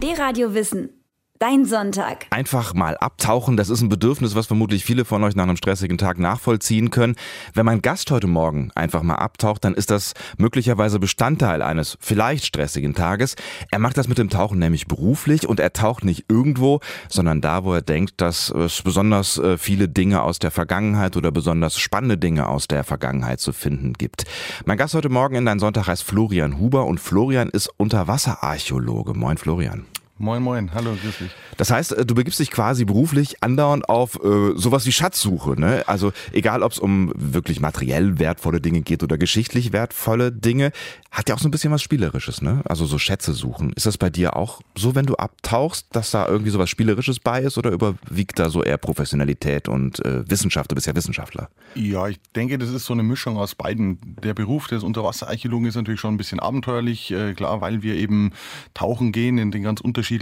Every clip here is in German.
D-Radio Wissen. Dein Sonntag. Einfach mal abtauchen, das ist ein Bedürfnis, was vermutlich viele von euch nach einem stressigen Tag nachvollziehen können. Wenn mein Gast heute Morgen einfach mal abtaucht, dann ist das möglicherweise Bestandteil eines vielleicht stressigen Tages. Er macht das mit dem Tauchen nämlich beruflich und er taucht nicht irgendwo, sondern da, wo er denkt, dass es besonders viele Dinge aus der Vergangenheit oder besonders spannende Dinge aus der Vergangenheit zu finden gibt. Mein Gast heute Morgen in Dein Sonntag heißt Florian Huber und Florian ist Unterwasserarchäologe. Moin Florian. Moin, moin. Hallo, grüß dich. Das heißt, du begibst dich quasi beruflich andauernd auf sowas wie Schatzsuche, ne? Also egal, ob es um wirklich materiell wertvolle Dinge geht oder geschichtlich wertvolle Dinge, hat ja auch so ein bisschen was Spielerisches, ne? Also so Schätze suchen. Ist das bei dir auch so, wenn du abtauchst, dass da irgendwie sowas Spielerisches bei ist oder überwiegt da so eher Professionalität und Wissenschaft? Du bist ja Wissenschaftler. Ja, ich denke, das ist so eine Mischung aus beiden. Der Beruf des Unterwasserarchäologen ist natürlich schon ein bisschen abenteuerlich, klar, weil wir eben tauchen gehen in den ganz unterschiedlichsten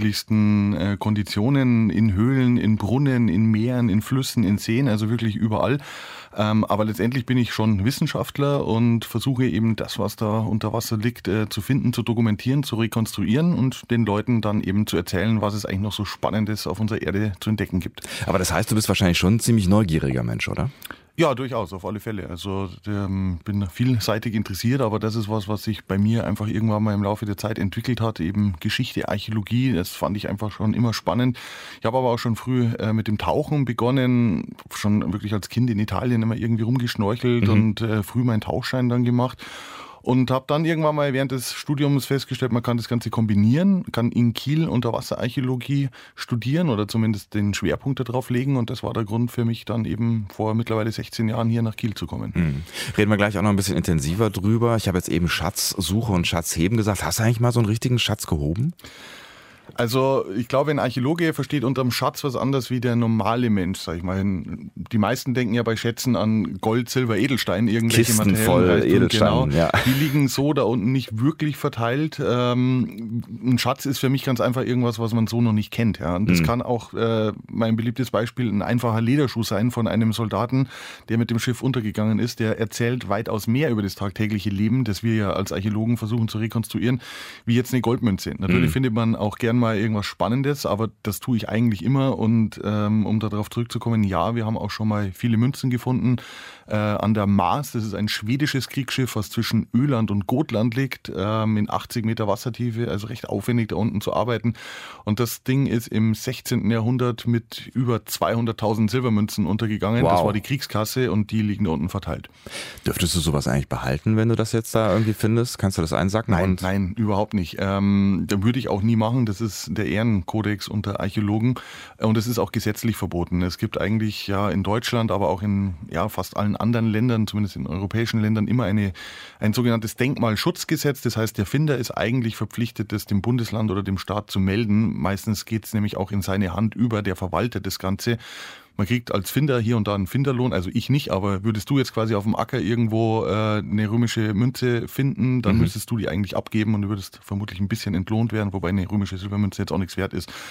Konditionen, in Höhlen, in Brunnen, in Meeren, in Flüssen, in Seen, also wirklich überall. Aber letztendlich bin ich schon Wissenschaftler und versuche eben das, was da unter Wasser liegt, zu finden, zu dokumentieren, zu rekonstruieren und den Leuten dann eben zu erzählen, was es eigentlich noch so Spannendes auf unserer Erde zu entdecken gibt. Aber das heißt, du bist wahrscheinlich schon ein ziemlich neugieriger Mensch, oder? Ja, durchaus, auf alle Fälle. Also bin vielseitig interessiert, aber das ist was sich bei mir einfach irgendwann mal im Laufe der Zeit entwickelt hat. Eben Geschichte, Archäologie, das fand ich einfach schon immer spannend. Ich habe aber auch schon früh mit dem Tauchen begonnen, schon wirklich als Kind in Italien immer irgendwie rumgeschnorchelt und früh meinen Tauchschein dann gemacht. Und habe dann irgendwann mal während des Studiums festgestellt, man kann das Ganze kombinieren, kann in Kiel Unterwasserarchäologie studieren oder zumindest den Schwerpunkt darauf legen. Und das war der Grund für mich dann eben vor mittlerweile 16 Jahren hier nach Kiel zu kommen. Reden wir gleich auch noch ein bisschen intensiver drüber. Ich habe jetzt eben Schatzsuche und Schatzheben gesagt. Hast du eigentlich mal so einen richtigen Schatz gehoben? Also ich glaube, ein Archäologe versteht unterm Schatz was anderes wie der normale Mensch, sag ich mal. Die meisten denken ja bei Schätzen an Gold, Silber, Edelstein, irgendwelche Kisten Materialien. voll Edelstein, genau. Ja. Die liegen so da unten nicht wirklich verteilt. Ein Schatz ist für mich ganz einfach irgendwas, was man so noch nicht kennt. Ja. Und das kann auch mein beliebtes Beispiel ein einfacher Lederschuh sein von einem Soldaten, der mit dem Schiff untergegangen ist. Der erzählt weitaus mehr über das tagtägliche Leben, das wir ja als Archäologen versuchen zu rekonstruieren, wie jetzt eine Goldmünze. Natürlich findet man auch gern mal irgendwas Spannendes, aber das tue ich eigentlich immer und um darauf zurückzukommen, ja, wir haben auch schon mal viele Münzen gefunden an der Maas, das ist ein schwedisches Kriegsschiff, was zwischen Öland und Gotland liegt, in 80 Meter Wassertiefe, also recht aufwendig da unten zu arbeiten und das Ding ist im 16. Jahrhundert mit über 200.000 Silbermünzen untergegangen, Das war die Kriegskasse und die liegen da unten verteilt. Dürftest du sowas eigentlich behalten, wenn du das jetzt da irgendwie findest? Kannst du das einsacken? Nein, überhaupt nicht. Da würde ich auch nie machen, das ist der Ehrenkodex unter Archäologen und es ist auch gesetzlich verboten. Es gibt eigentlich ja in Deutschland, aber auch in fast allen anderen Ländern, zumindest in europäischen Ländern, immer ein sogenanntes Denkmalschutzgesetz. Das heißt, der Finder ist eigentlich verpflichtet, das dem Bundesland oder dem Staat zu melden. Meistens geht es nämlich auch in seine Hand über, der verwaltet das Ganze. Man kriegt als Finder hier und da einen Finderlohn, also ich nicht, aber würdest du jetzt quasi auf dem Acker irgendwo eine römische Münze finden, dann müsstest du die eigentlich abgeben und du würdest vermutlich ein bisschen entlohnt werden, wobei eine römische Silbermünze jetzt auch nichts wert ist.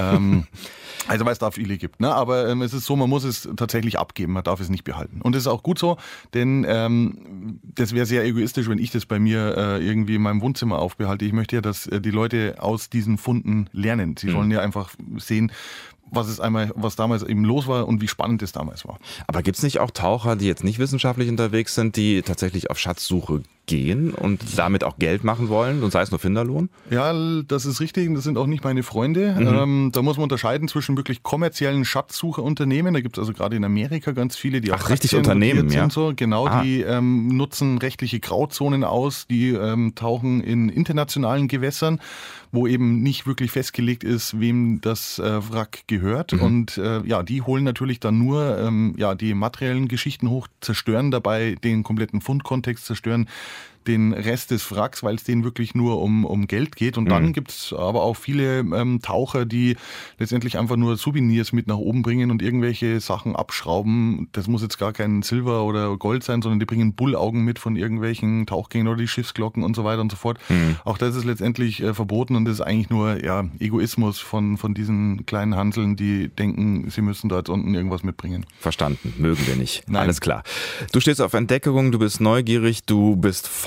Also weil es da viele gibt, ne? Aber es ist so, man muss es tatsächlich abgeben, man darf es nicht behalten. Und das ist auch gut so, denn das wäre sehr egoistisch, wenn ich das bei mir irgendwie in meinem Wohnzimmer aufbehalte. Ich möchte ja, dass die Leute aus diesen Funden lernen. Sie sollen ja einfach sehen, was damals eben los war und wie spannend es damals war. Aber gibt es nicht auch Taucher, die jetzt nicht wissenschaftlich unterwegs sind, die tatsächlich auf Schatzsuche gehen und damit auch Geld machen wollen und sei es nur Finderlohn? Ja, das ist richtig. Das sind auch nicht meine Freunde. Da muss man unterscheiden zwischen wirklich kommerziellen Schatzsucherunternehmen. Da gibt es also gerade in Amerika ganz viele, die auch richtig Unternehmen, sind. So. Genau, die nutzen rechtliche Grauzonen aus, die tauchen in internationalen Gewässern, wo eben nicht wirklich festgelegt ist, wem das Wrack gehört. Und die holen natürlich dann nur die materiellen Geschichten hoch, zerstören dabei den kompletten Fundkontext, zerstören den Rest des Wracks, weil es denen wirklich nur um Geld geht. Und dann gibt es aber auch viele Taucher, die letztendlich einfach nur Souvenirs mit nach oben bringen und irgendwelche Sachen abschrauben. Das muss jetzt gar kein Silber oder Gold sein, sondern die bringen Bullaugen mit von irgendwelchen Tauchgängen oder die Schiffsglocken und so weiter und so fort. Auch das ist letztendlich verboten und das ist eigentlich nur Egoismus von diesen kleinen Hanseln, die denken, sie müssen da jetzt unten irgendwas mitbringen. Verstanden, mögen wir nicht. Nein. Alles klar. Du stehst auf Entdeckung, du bist neugierig, du bist vorne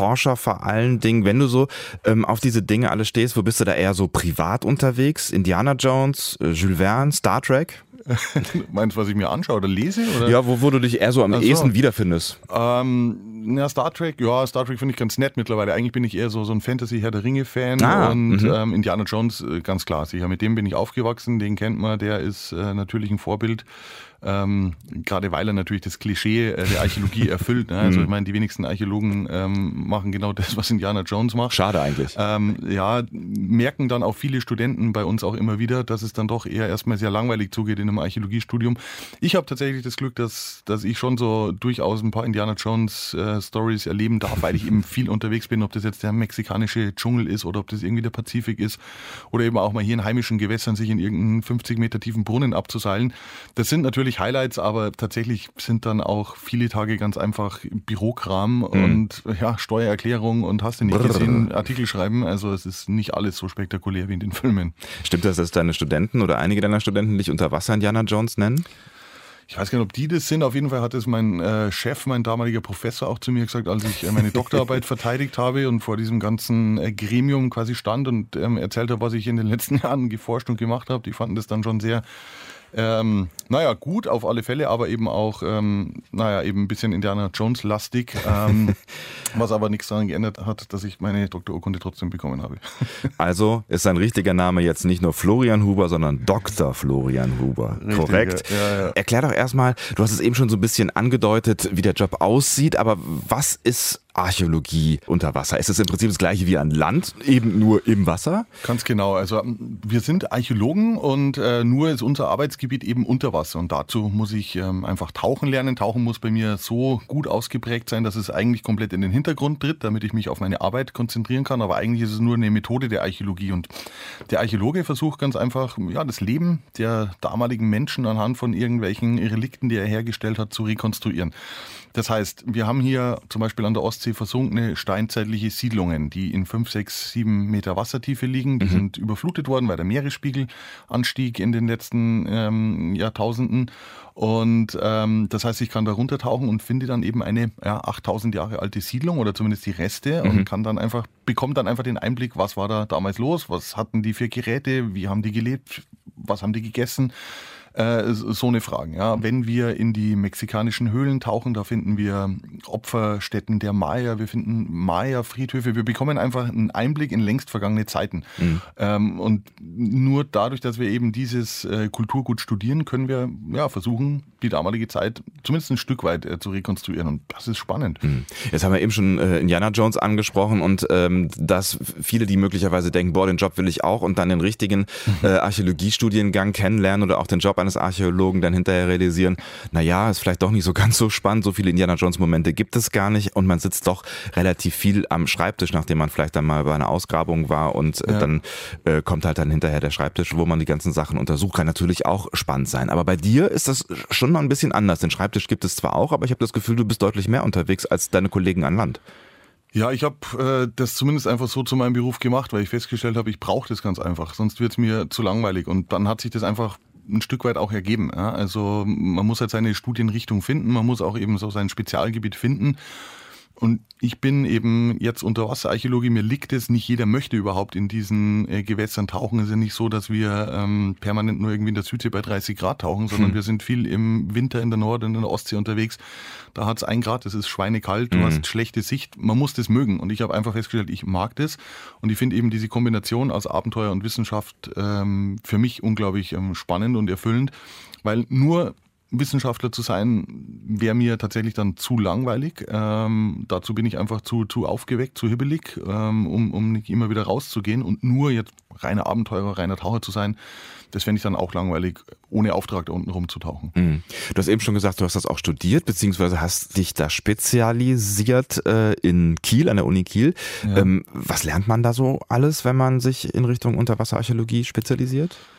Forscher vor allen Dingen. Wenn du so auf diese Dinge alle stehst, wo bist du da eher so privat unterwegs? Indiana Jones, Jules Verne, Star Trek? Meinst du, was ich mir anschaue oder lese? Oder? Ja, wo du dich eher so am ehesten wiederfindest. Star Trek finde ich ganz nett mittlerweile. Eigentlich bin ich eher so ein Fantasy-Herr der Ringe-Fan und Indiana Jones, ganz klar, sicher. Mit dem bin ich aufgewachsen, den kennt man, der ist natürlich ein Vorbild. Gerade weil er natürlich das Klischee der Archäologie erfüllt. Ne? Also ich meine, die wenigsten Archäologen machen genau das, was Indiana Jones macht. Schade eigentlich. Merken dann auch viele Studenten bei uns auch immer wieder, dass es dann doch eher erstmal sehr langweilig zugeht in einem Archäologiestudium. Ich habe tatsächlich das Glück, dass ich schon so durchaus ein paar Indiana Jones Stories erleben darf, weil ich eben viel unterwegs bin, ob das jetzt der mexikanische Dschungel ist oder ob das irgendwie der Pazifik ist oder eben auch mal hier in heimischen Gewässern sich in irgendeinen 50 Meter tiefen Brunnen abzuseilen. Das sind natürlich Highlights, aber tatsächlich sind dann auch viele Tage ganz einfach Bürokram und Steuererklärung und hast du nicht gesehen, Artikel schreiben. Also es ist nicht alles so spektakulär wie in den Filmen. Stimmt das, dass deine Studenten oder einige deiner Studenten dich unter Wasser Indiana Jones nennen? Ich weiß gar nicht, ob die das sind. Auf jeden Fall hat es mein Chef, mein damaliger Professor auch zu mir gesagt, als ich meine Doktorarbeit verteidigt habe und vor diesem ganzen Gremium quasi stand und erzählt habe, was ich in den letzten Jahren geforscht und gemacht habe. Die fanden das dann schon sehr gut auf alle Fälle, aber eben auch, eben ein bisschen Indiana Jones-lastig, was aber nichts daran geändert hat, dass ich meine Doktorurkunde trotzdem bekommen habe. Also ist sein richtiger Name jetzt nicht nur Florian Huber, sondern Dr. Florian Huber. Richtig, korrekt. Ja. Erklär doch erstmal, du hast es eben schon so ein bisschen angedeutet, wie der Job aussieht, aber was ist Archäologie unter Wasser? Ist es im Prinzip das gleiche wie an Land, eben nur im Wasser? Ganz genau. Also wir sind Archäologen und nur ist unser Arbeitsgebiet eben unter Wasser. Und dazu muss ich einfach tauchen lernen. Tauchen muss bei mir so gut ausgeprägt sein, dass es eigentlich komplett in den Hintergrund tritt, damit ich mich auf meine Arbeit konzentrieren kann. Aber eigentlich ist es nur eine Methode der Archäologie. Und der Archäologe versucht ganz einfach, das Leben der damaligen Menschen anhand von irgendwelchen Relikten, die er hergestellt hat, zu rekonstruieren. Das heißt, wir haben hier zum Beispiel an der Ostsee versunkene steinzeitliche Siedlungen, die in 5, 6, 7 Meter Wassertiefe liegen. Die sind überflutet worden, weil der Meeresspiegel anstieg in den letzten Jahrtausenden. Und das heißt, ich kann da runtertauchen und finde dann eben eine 8000 Jahre alte Siedlung oder zumindest die Reste und bekomme dann einfach den Einblick, was war da damals los, was hatten die für Geräte, wie haben die gelebt, was haben die gegessen. So eine Frage. Ja. Wenn wir in die mexikanischen Höhlen tauchen, da finden wir Opferstätten der Maya, wir finden Maya-Friedhöfe, wir bekommen einfach einen Einblick in längst vergangene Zeiten. Und nur dadurch, dass wir eben dieses Kulturgut studieren, können wir versuchen, die damalige Zeit zumindest ein Stück weit zu rekonstruieren. Und das ist spannend. Jetzt haben wir eben schon Indiana Jones angesprochen und dass viele, die möglicherweise denken, den Job will ich auch und dann den richtigen Archäologiestudiengang kennenlernen oder auch den Job eines Archäologen dann hinterher realisieren, ist vielleicht doch nicht so ganz so spannend, so viele Indiana Jones Momente gibt es gar nicht und man sitzt doch relativ viel am Schreibtisch, nachdem man vielleicht dann mal bei einer Ausgrabung war und dann kommt halt dann hinterher der Schreibtisch, wo man die ganzen Sachen untersucht, kann natürlich auch spannend sein. Aber bei dir ist das schon noch ein bisschen anders. Den Schreibtisch gibt es zwar auch, aber ich habe das Gefühl, du bist deutlich mehr unterwegs als deine Kollegen an Land. Ja, ich habe das zumindest einfach so zu meinem Beruf gemacht, weil ich festgestellt habe, ich brauche das ganz einfach, sonst wird es mir zu langweilig und dann hat sich das einfach ein Stück weit auch ergeben. Ja? Also man muss halt seine Studienrichtung finden, man muss auch eben so sein Spezialgebiet finden. Und ich bin eben jetzt Unterwasserarchäologe, mir liegt es, nicht jeder möchte überhaupt in diesen Gewässern tauchen. Es ist ja nicht so, dass wir permanent nur irgendwie in der Südsee bei 30 Grad tauchen, sondern wir sind viel im Winter in der Nord- und in der Ostsee unterwegs. Da hat es 1 Grad, das ist schweinekalt, du hast schlechte Sicht, man muss das mögen. Und ich habe einfach festgestellt, ich mag das. Und ich finde eben diese Kombination aus Abenteuer und Wissenschaft für mich unglaublich spannend und erfüllend, weil nur Wissenschaftler zu sein, wäre mir tatsächlich dann zu langweilig. Dazu bin ich einfach zu aufgeweckt, zu hibbelig, um nicht immer wieder rauszugehen. Und nur jetzt reiner Abenteurer, reiner Taucher zu sein, das fände ich dann auch langweilig, ohne Auftrag da unten rumzutauchen. Du hast eben schon gesagt, du hast das auch studiert, beziehungsweise hast dich da spezialisiert in Kiel, an der Uni Kiel. Ja. Was lernt man da so alles, wenn man sich in Richtung Unterwasserarchäologie spezialisiert?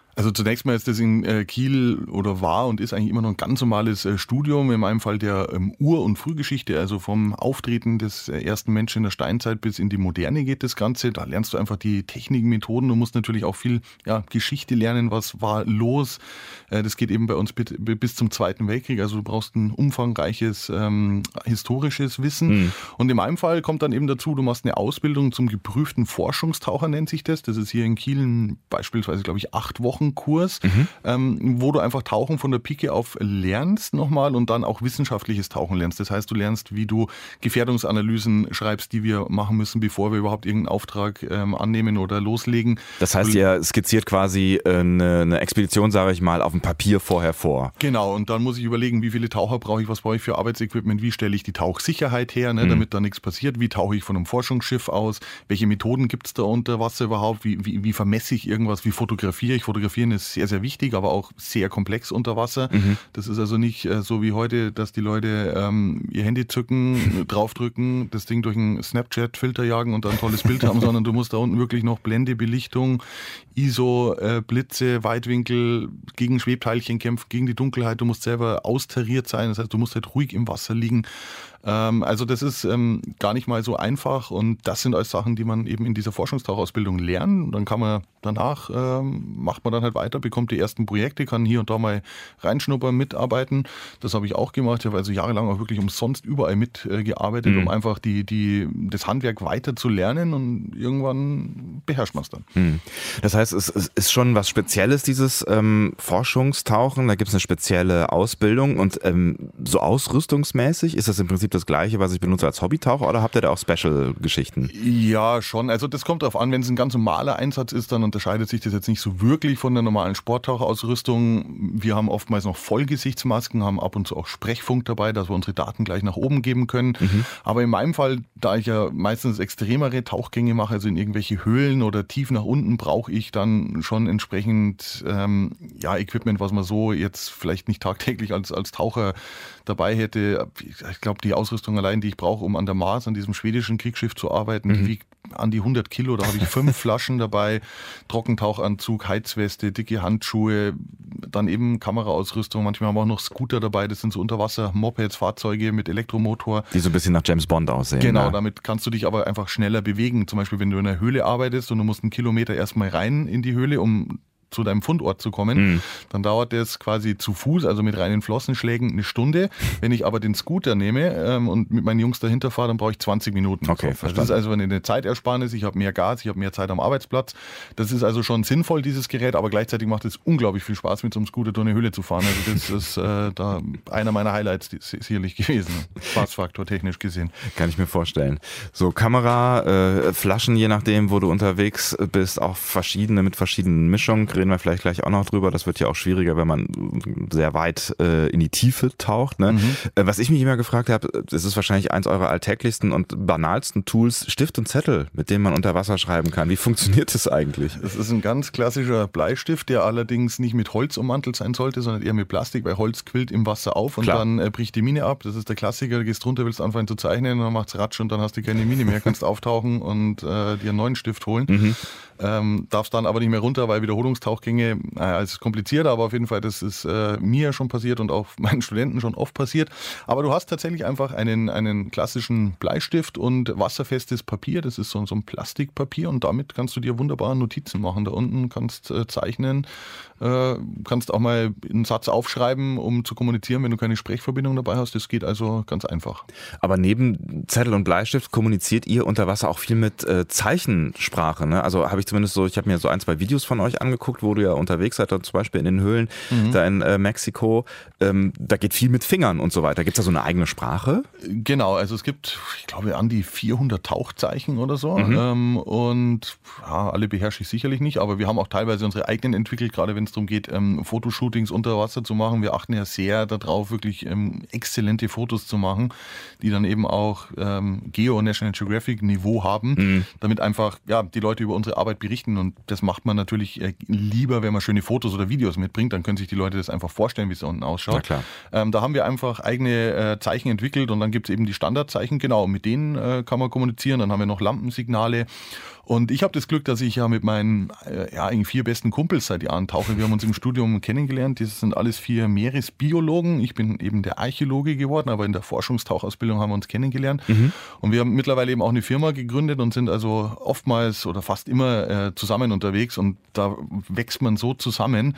Also zunächst mal ist das in Kiel oder war und ist eigentlich immer noch ein ganz normales Studium, in meinem Fall der Ur- und Frühgeschichte, also vom Auftreten des ersten Menschen in der Steinzeit bis in die Moderne geht das Ganze. Da lernst du einfach die Techniken, Methoden, du musst natürlich auch viel Geschichte lernen, was war los. Das geht eben bei uns bis zum Zweiten Weltkrieg, also du brauchst ein umfangreiches historisches Wissen. Und in meinem Fall kommt dann eben dazu, du machst eine Ausbildung zum geprüften Forschungstaucher, nennt sich das. Das ist hier in Kiel beispielsweise, glaube ich, 8 Wochen Kurs, wo du einfach Tauchen von der Pike auf lernst nochmal und dann auch wissenschaftliches Tauchen lernst. Das heißt, du lernst, wie du Gefährdungsanalysen schreibst, die wir machen müssen, bevor wir überhaupt irgendeinen Auftrag annehmen oder loslegen. Das heißt, ihr skizziert quasi eine Expedition, sage ich mal, auf dem Papier vorher vor. Genau, und dann muss ich überlegen, wie viele Taucher brauche ich, was brauche ich für Arbeitsequipment, wie stelle ich die Tauchsicherheit her, damit da nichts passiert, wie tauche ich von einem Forschungsschiff aus, welche Methoden gibt es da unter Wasser überhaupt, wie vermesse ich irgendwas, wie fotografiere ich. Fotografieren ist sehr, sehr wichtig, aber auch sehr komplex unter Wasser. Das ist also nicht so wie heute, dass die Leute ihr Handy zücken, draufdrücken, das Ding durch einen Snapchat-Filter jagen und dann ein tolles Bild haben, sondern du musst da unten wirklich noch Blende, Belichtung, ISO, Blitze, Weitwinkel, gegen Schwebteilchen kämpfen, gegen die Dunkelheit. Du musst selber austariert sein, das heißt, du musst halt ruhig im Wasser liegen. Also das ist gar nicht mal so einfach und das sind alles Sachen, die man eben in dieser Forschungstauchausbildung lernt. Dann kann man danach, macht man dann halt weiter, bekommt die ersten Projekte, kann hier und da mal reinschnuppern, mitarbeiten. Das habe ich auch gemacht. Ich habe also jahrelang auch wirklich umsonst überall mitgearbeitet, um einfach das Handwerk weiter zu lernen und irgendwann beherrscht man es dann. Das heißt, es ist schon was Spezielles, dieses Forschungstauchen. Da gibt es eine spezielle Ausbildung und so ausrüstungsmäßig ist das im Prinzip das Gleiche, was ich benutze als Hobbytaucher oder habt ihr da auch Special-Geschichten? Ja, schon. Also das kommt darauf an, wenn es ein ganz normaler Einsatz ist, dann unterscheidet sich das jetzt nicht so wirklich von der normalen Sporttaucherausrüstung. Wir haben oftmals noch Vollgesichtsmasken, haben ab und zu auch Sprechfunk dabei, dass wir unsere Daten gleich nach oben geben können. Aber in meinem Fall, da ich ja meistens extremere Tauchgänge mache, also in irgendwelche Höhlen oder tief nach unten, brauche ich dann schon entsprechend Equipment, was man so jetzt vielleicht nicht tagtäglich als Taucher dabei hätte. Ich glaube, die Ausrüstung allein, die ich brauche, um an der Maas, an diesem schwedischen Kriegsschiff zu arbeiten, die wiegt an die 100 Kilo. Da habe ich 5 Flaschen dabei, Trockentauchanzug, Heizweste, dicke Handschuhe, dann eben Kameraausrüstung. Manchmal haben wir auch noch Scooter dabei. Das sind so Unterwasser-Mopeds, Fahrzeuge mit Elektromotor. Die so ein bisschen nach James Bond aussehen. Genau, ne? Damit kannst du dich aber einfach schneller bewegen. Zum Beispiel, wenn du in einer Höhle arbeitest und du musst 1 Kilometer erstmal rein in die Höhle, um zu deinem Fundort zu kommen, dann dauert das quasi zu Fuß, also mit reinen Flossenschlägen, 1 Stunde. Wenn ich aber den Scooter nehme und mit meinen Jungs dahinter fahre, dann brauche ich 20 Minuten. Okay, verstanden. Das ist also eine Zeitersparnis, ich habe mehr Gas, ich habe mehr Zeit am Arbeitsplatz. Das ist also schon sinnvoll, dieses Gerät, aber gleichzeitig macht es unglaublich viel Spaß, mit so einem Scooter durch eine Höhle zu fahren. Also das ist da einer meiner Highlights sicherlich gewesen, Spaßfaktor technisch gesehen. Kann ich mir vorstellen. So Kamera, Flaschen, je nachdem, wo du unterwegs bist, auch verschiedene mit verschiedenen Mischungen. Reden wir vielleicht gleich auch noch drüber. Das wird ja auch schwieriger, wenn man sehr weit in die Tiefe taucht. Ne? Was ich mich immer gefragt habe, das ist wahrscheinlich eins eurer alltäglichsten und banalsten Tools, Stift und Zettel, mit denen man unter Wasser schreiben kann. Wie funktioniert das eigentlich? Das ist ein ganz klassischer Bleistift, der allerdings nicht mit Holz ummantelt sein sollte, sondern eher mit Plastik, weil Holz quillt im Wasser auf und dann bricht die Mine ab. Das ist der Klassiker, du gehst runter, willst anfangen zu zeichnen und dann macht's Ratsch und dann hast du keine Mine mehr, kannst auftauchen und dir einen neuen Stift holen. Darfst dann aber nicht mehr runter, weil Wiederholungstauchgänge, es ist komplizierter, aber auf jeden Fall, das ist mir schon passiert und auch meinen Studenten schon oft passiert. Aber du hast tatsächlich einfach einen klassischen Bleistift und wasserfestes Papier, das ist so ein Plastikpapier und damit kannst du dir wunderbar Notizen machen. Da unten kannst zeichnen, kannst auch mal einen Satz aufschreiben, um zu kommunizieren, wenn du keine Sprechverbindung dabei hast. Das geht also ganz einfach. Aber neben Zettel und Bleistift kommuniziert ihr unter Wasser auch viel mit Zeichensprache, ne? Also habe ich zumindest so, ich habe mir so 1, 2 Videos von euch angeguckt, wo du ja unterwegs seid, zum Beispiel in den Höhlen, da in Mexiko. Da geht viel mit Fingern und so weiter. Gibt es da so eine eigene Sprache? Genau, also es gibt, ich glaube, an die 400 Tauchzeichen oder so. Und alle beherrsche ich sicherlich nicht, aber wir haben auch teilweise unsere eigenen entwickelt, gerade wenn es darum geht, Fotoshootings unter Wasser zu machen. Wir achten ja sehr darauf, wirklich exzellente Fotos zu machen, die dann eben auch Geo National Geographic Niveau haben, damit einfach die Leute über unsere Arbeit berichten und das macht man natürlich lieber, wenn man schöne Fotos oder Videos mitbringt, dann können sich die Leute das einfach vorstellen, wie es da unten ausschaut. Na klar. Da haben wir einfach eigene Zeichen entwickelt und dann gibt es eben die Standardzeichen, genau, mit denen kann man kommunizieren, dann haben wir noch Lampensignale Und ich habe das Glück, dass ich ja mit meinen eigentlich 4 besten Kumpels seit Jahren tauche. Wir haben uns im Studium kennengelernt. Das sind alles 4 Meeresbiologen. Ich bin eben der Archäologe geworden, aber in der Forschungstauchausbildung haben wir uns kennengelernt. Und wir haben mittlerweile eben auch eine Firma gegründet und sind also oftmals oder fast immer zusammen unterwegs. Und da wächst man so zusammen,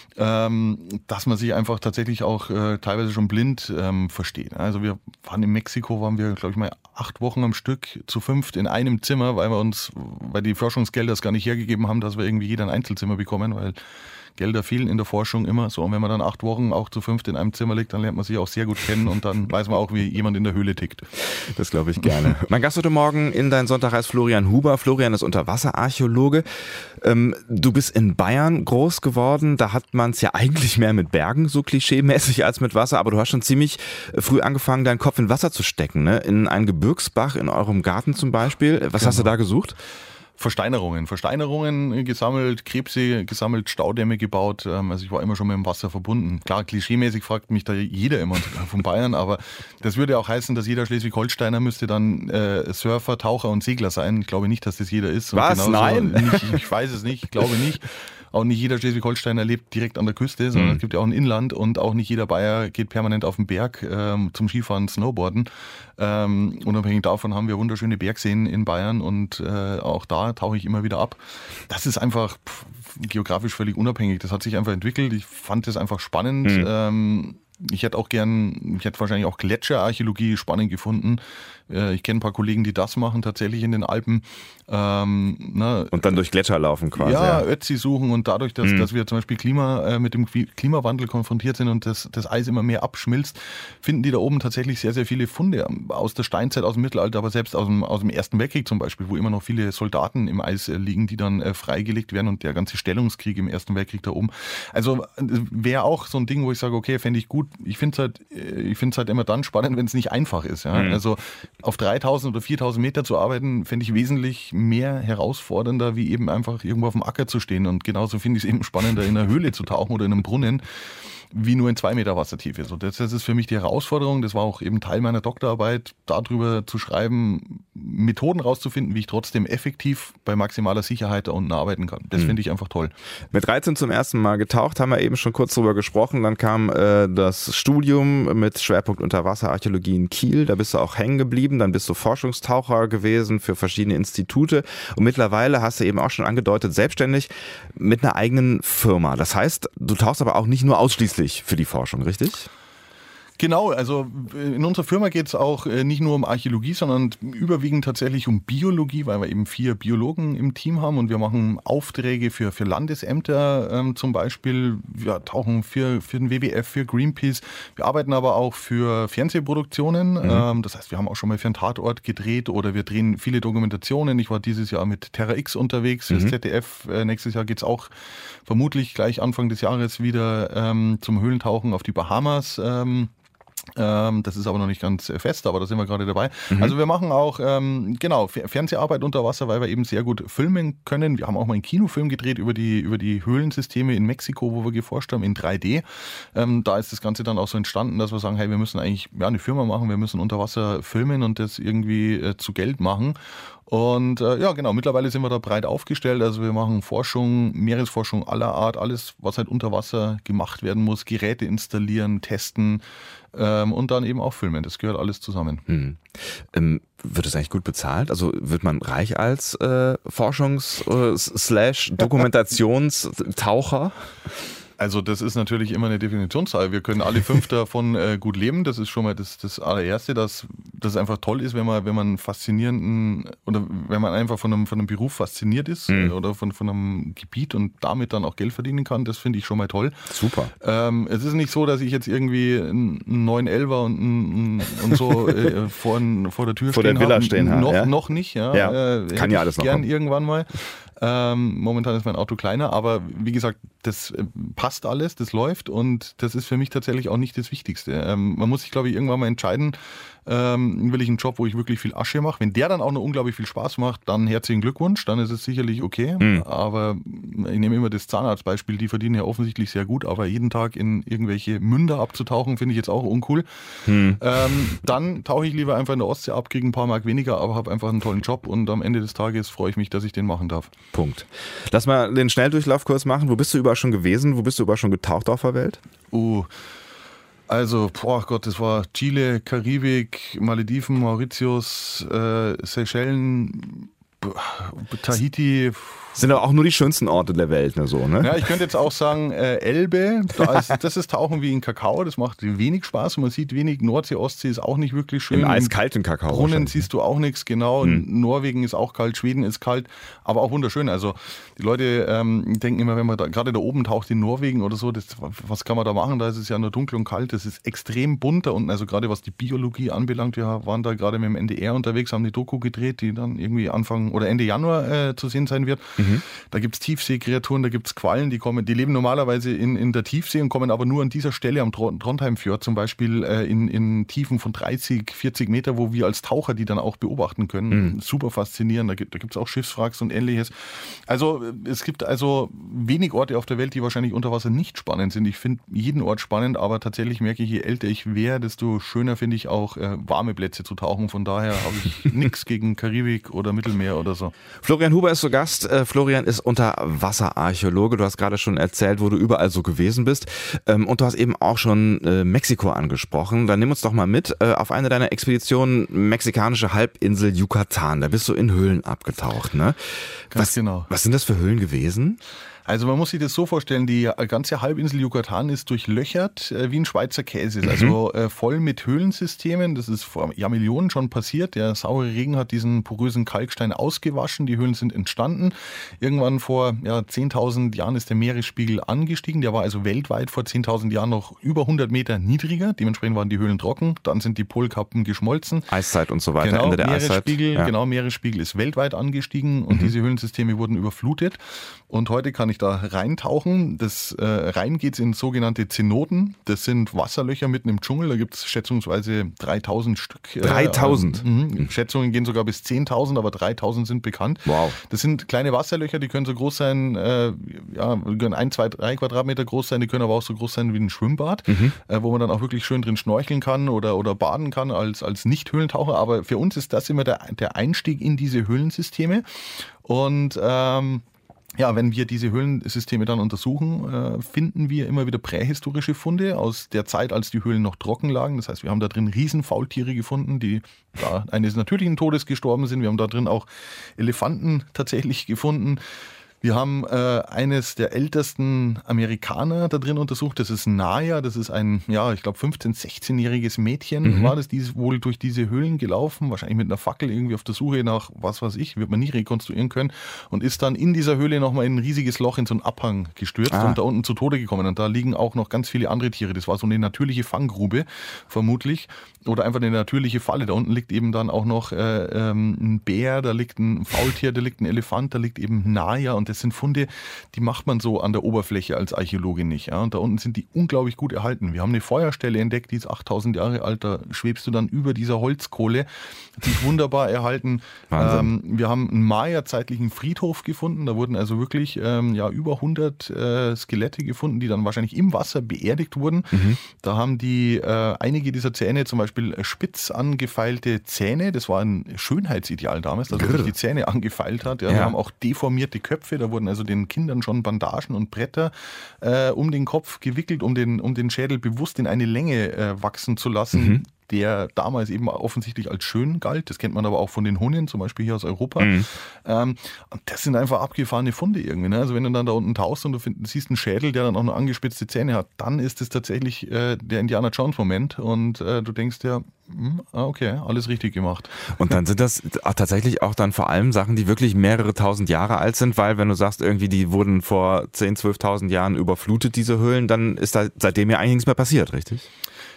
dass man sich einfach tatsächlich auch teilweise schon blind versteht. Also wir waren in Mexiko, waren wir, glaube ich, mal 8 Wochen am Stück zu 5 in einem Zimmer, weil die Forschungsgelder es gar nicht hergegeben haben, dass wir irgendwie jeder ein Einzelzimmer bekommen, weil Gelder fehlen in der Forschung immer so. Und wenn man dann 8 Wochen auch zu 5 in einem Zimmer liegt, dann lernt man sich auch sehr gut kennen und dann weiß man auch, wie jemand in der Höhle tickt. Das glaube ich gerne. Mein Gast heute Morgen in Dein Sonntag heißt Florian Huber. Florian ist Unterwasserarchäologe. Du bist in Bayern groß geworden. Da hat man es ja eigentlich mehr mit Bergen, so klischeemäßig, als mit Wasser. Aber du hast schon ziemlich früh angefangen, deinen Kopf in Wasser zu stecken, ne? In einen Gebirgsbach in eurem Garten zum Beispiel. Was hast du da gesucht? Versteinerungen gesammelt, Krebse gesammelt, Staudämme gebaut. Also ich war immer schon mit dem Wasser verbunden. Klar, klischeemäßig fragt mich da jeder immer von Bayern, aber das würde auch heißen, dass jeder Schleswig-Holsteiner müsste dann Surfer, Taucher und Segler sein. Ich glaube nicht, dass das jeder ist. Was? Nein? Ich weiß es nicht, ich glaube nicht. Auch nicht jeder Schleswig-Holsteiner lebt direkt an der Küste, sondern es gibt ja auch ein Inland und auch nicht jeder Bayer geht permanent auf den Berg zum Skifahren, Snowboarden. Unabhängig davon haben wir wunderschöne Bergseen in Bayern und auch da tauche ich immer wieder ab. Das ist einfach geografisch völlig unabhängig. Das hat sich einfach entwickelt. Ich fand das einfach spannend. Ich hätte wahrscheinlich auch Gletscherarchäologie spannend gefunden. Ich kenne ein paar Kollegen, die das machen, tatsächlich in den Alpen. Und dann durch Gletscher laufen quasi. Ja, Ötzi suchen und dadurch, dass wir zum Beispiel mit dem Klimawandel konfrontiert sind und das Eis immer mehr abschmilzt, finden die da oben tatsächlich sehr, sehr viele Funde aus der Steinzeit, aus dem Mittelalter, aber selbst aus dem Ersten Weltkrieg zum Beispiel, wo immer noch viele Soldaten im Eis liegen, die dann freigelegt werden und der ganze Stellungskrieg im Ersten Weltkrieg da oben. Also wäre auch so ein Ding, wo ich sage, okay, fände ich gut. Ich finde es halt immer dann spannend, wenn es nicht einfach ist. Ja? Also auf 3000 oder 4000 Meter zu arbeiten, fände ich wesentlich mehr herausfordernder, wie eben einfach irgendwo auf dem Acker zu stehen. Und genauso finde ich es eben spannender, in einer Höhle zu tauchen oder in einem Brunnen, wie nur in 2 Meter Wassertiefe. So, das ist für mich die Herausforderung. Das war auch eben Teil meiner Doktorarbeit, darüber zu schreiben, Methoden rauszufinden, wie ich trotzdem effektiv bei maximaler Sicherheit da unten arbeiten kann. Das finde ich einfach toll. Mit 13 zum ersten Mal getaucht, haben wir eben schon kurz drüber gesprochen. Dann kam das Studium mit Schwerpunkt Unterwasserarchäologie in Kiel. Da bist du auch hängen geblieben. Dann bist du Forschungstaucher gewesen für verschiedene Institute. Und mittlerweile hast du eben auch schon angedeutet, selbstständig mit einer eigenen Firma. Das heißt, du tauchst aber auch nicht nur ausschließlich für die Forschung, richtig? Genau, also in unserer Firma geht es auch nicht nur um Archäologie, sondern überwiegend tatsächlich um Biologie, weil wir eben 4 Biologen im Team haben und wir machen Aufträge für Landesämter zum Beispiel. Wir tauchen für den WWF, für Greenpeace. Wir arbeiten aber auch für Fernsehproduktionen. Das heißt, wir haben auch schon mal für einen Tatort gedreht oder wir drehen viele Dokumentationen. Ich war dieses Jahr mit Terra X unterwegs, fürs ZDF. Nächstes Jahr geht es auch vermutlich gleich Anfang des Jahres wieder zum Höhlentauchen auf die Bahamas. Das ist aber noch nicht ganz fest, aber da sind wir gerade dabei. Also wir machen auch Fernseharbeit unter Wasser, weil wir eben sehr gut filmen können. Wir haben auch mal einen Kinofilm gedreht über die Höhlensysteme in Mexiko, wo wir geforscht haben, in 3D. Da ist das Ganze dann auch so entstanden, dass wir sagen, hey, wir müssen eigentlich eine Firma machen, wir müssen unter Wasser filmen und das irgendwie zu Geld machen. Und mittlerweile sind wir da breit aufgestellt. Also wir machen Forschung, Meeresforschung aller Art, alles, was halt unter Wasser gemacht werden muss, Geräte installieren, testen und dann eben auch filmen. Das gehört alles zusammen. Wird es eigentlich gut bezahlt? Also wird man reich als Forschungs-/Dokumentationstaucher? Also das ist natürlich immer eine Definitionssache. Wir können alle 5 davon gut leben. Das ist schon mal das allererste, dass das einfach toll ist, wenn man faszinierenden oder wenn man einfach von einem Beruf fasziniert ist oder von einem Gebiet und damit dann auch Geld verdienen kann. Das finde ich schon mal toll. Super. Es ist nicht so, dass ich jetzt irgendwie einen 911er und so vor der Tür vor der Villa stehen habe. Noch nicht. Ja. Kann ja alles noch gern kommen. Irgendwann mal. Momentan ist mein Auto kleiner, aber wie gesagt, das passt alles, das läuft und das ist für mich tatsächlich auch nicht das Wichtigste. Man muss sich, glaube ich, irgendwann mal entscheiden, will ich einen Job, wo ich wirklich viel Asche mache. Wenn der dann auch noch unglaublich viel Spaß macht, dann herzlichen Glückwunsch, dann ist es sicherlich okay. Aber ich nehme immer das Zahnarztbeispiel, die verdienen ja offensichtlich sehr gut, aber jeden Tag in irgendwelche Münder abzutauchen, finde ich jetzt auch uncool. Dann tauche ich lieber einfach in der Ostsee ab, kriege ein paar Mark weniger, aber habe einfach einen tollen Job und am Ende des Tages freue ich mich, dass ich den machen darf. Punkt. Lass mal den Schnelldurchlaufkurs machen. Wo bist du überall schon gewesen? Wo bist du überall schon getaucht auf der Welt? Also, Gott, das war Chile, Karibik, Malediven, Mauritius, Seychellen, Tahiti. Sind aber auch nur die schönsten Orte der Welt, ne? So, ne? Ja, ich könnte jetzt auch sagen, Elbe, das ist Tauchen wie in Kakao, das macht wenig Spaß, man sieht wenig, Nordsee, Ostsee ist auch nicht wirklich schön. Im eiskalten Kakao. Brunnen siehst du auch nichts, genau, Norwegen ist auch kalt, Schweden ist kalt, aber auch wunderschön, also die Leute denken immer, wenn man da, gerade da oben taucht in Norwegen oder so, was kann man da machen, da ist es ja nur dunkel und kalt, das ist extrem bunt da unten, also gerade was die Biologie anbelangt, wir waren da gerade mit dem NDR unterwegs, haben eine Doku gedreht, die dann irgendwie Anfang oder Ende Januar zu sehen sein wird. Da gibt es Tiefseekreaturen, da gibt es Quallen, die leben normalerweise in der Tiefsee und kommen aber nur an dieser Stelle am Trondheimfjord zum Beispiel in Tiefen von 30, 40 Meter, wo wir als Taucher die dann auch beobachten können. Super faszinierend, da gibt es auch Schiffswracks und ähnliches. Also es gibt also wenig Orte auf der Welt, die wahrscheinlich unter Wasser nicht spannend sind. Ich finde jeden Ort spannend, aber tatsächlich merke ich, je älter ich wäre, desto schöner finde ich auch warme Plätze zu tauchen. Von daher habe ich nichts gegen Karibik oder Mittelmeer oder so. Florian Huber ist zu Gast. Florian ist Unterwasserarchäologe. Du hast gerade schon erzählt, wo du überall so gewesen bist. Und du hast eben auch schon Mexiko angesprochen. Dann nimm uns doch mal mit auf eine deiner Expeditionen, mexikanische Halbinsel Yucatan. Da bist du in Höhlen abgetaucht, ne? Ganz genau. Was sind das für Höhlen gewesen? Also man muss sich das so vorstellen, die ganze Halbinsel Yucatan ist durchlöchert wie ein Schweizer Käse, also voll mit Höhlensystemen. Das ist vor Jahrmillionen schon passiert. Der saure Regen hat diesen porösen Kalkstein ausgewaschen, die Höhlen sind entstanden. Irgendwann vor 10.000 Jahren ist der Meeresspiegel angestiegen. Der war also weltweit vor 10.000 Jahren noch über 100 Meter niedriger. Dementsprechend waren die Höhlen trocken. Dann sind die Polkappen geschmolzen. Eiszeit und so weiter, genau, Ende der Meeresspiegel, Eiszeit. Genau, Meeresspiegel ist weltweit angestiegen und diese Höhlensysteme wurden überflutet. Und heute kann ich da reintauchen. Rein geht's in sogenannte Zenoten. Das sind Wasserlöcher mitten im Dschungel. Da gibt es schätzungsweise 3.000 Stück. 3.000? Schätzungen gehen sogar bis 10.000, aber 3.000 sind bekannt. Wow. Das sind kleine Wasserlöcher, die können so groß sein, können 1, 2, 3 Quadratmeter groß sein, die können aber auch so groß sein wie ein Schwimmbad, wo man dann auch wirklich schön drin schnorcheln kann oder baden kann als Nicht-Höhlentaucher. Aber für uns ist das immer der Einstieg in diese Höhlensysteme. Und wenn wir diese Höhlensysteme dann untersuchen, finden wir immer wieder prähistorische Funde aus der Zeit, als die Höhlen noch trocken lagen. Das heißt, wir haben da drin Riesenfaultiere gefunden, die da eines natürlichen Todes gestorben sind. Wir haben da drin auch Elefanten tatsächlich gefunden. Wir haben eines der ältesten Amerikaner da drin untersucht, das ist Naya, das ist ein, ich glaube 15-, 16-jähriges Mädchen, war das, die ist wohl durch diese Höhlen gelaufen, wahrscheinlich mit einer Fackel irgendwie auf der Suche nach was weiß ich, wird man nicht rekonstruieren können und ist dann in dieser Höhle nochmal in ein riesiges Loch in so einen Abhang gestürzt und da unten zu Tode gekommen und da liegen auch noch ganz viele andere Tiere, das war so eine natürliche Fanggrube vermutlich oder einfach eine natürliche Falle, da unten liegt eben dann auch noch ein Bär, da liegt ein Faultier, da liegt ein Elefant, da liegt eben Naya und das sind Funde, die macht man so an der Oberfläche als Archäologe nicht. Ja? Und da unten sind die unglaublich gut erhalten. Wir haben eine Feuerstelle entdeckt, die ist 8.000 Jahre alt. Da schwebst du dann über dieser Holzkohle. Die ist wunderbar erhalten. Wir haben einen Maya-zeitlichen Friedhof gefunden. Da wurden also wirklich über 100 Skelette gefunden, die dann wahrscheinlich im Wasser beerdigt wurden. Da haben die einige dieser Zähne, zum Beispiel spitz angefeilte Zähne. Das war ein Schönheitsideal damals, dass man sich die Zähne angefeilt hat. Ja? Wir haben auch deformierte Köpfe. Da wurden also den Kindern schon Bandagen und Bretter um den Kopf gewickelt, um den Schädel bewusst in eine Länge wachsen zu lassen, der damals eben offensichtlich als schön galt. Das kennt man aber auch von den Hunnen, zum Beispiel hier aus Europa. Und das sind einfach abgefahrene Funde irgendwie. Ne? Also wenn du dann da unten tauchst und du siehst einen Schädel, der dann auch noch angespitzte Zähne hat, dann ist es tatsächlich der Indiana Jones Moment und du denkst dir, okay, alles richtig gemacht. Und dann sind das tatsächlich auch dann vor allem Sachen, die wirklich mehrere tausend Jahre alt sind, weil wenn du sagst, irgendwie die wurden vor 10.000, 12.000 Jahren überflutet, diese Höhlen, dann ist da seitdem ja eigentlich nichts mehr passiert, richtig?